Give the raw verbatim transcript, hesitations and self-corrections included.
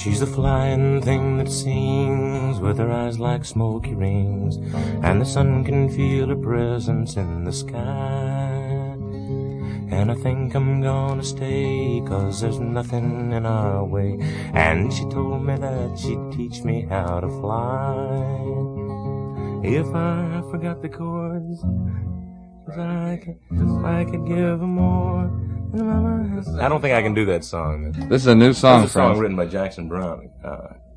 She's the flying thing that sings with her eyes like smoky rings, and the sun can feel her presence in the sky. And I think I'm gonna stay, 'cause there's nothing in our way. And she told me that she'd teach me how to fly if I forgot the chords, if I could, if I could give her more. I don't think I can do that song. This is a new song It's a song from written by Jackson Browne. Uh,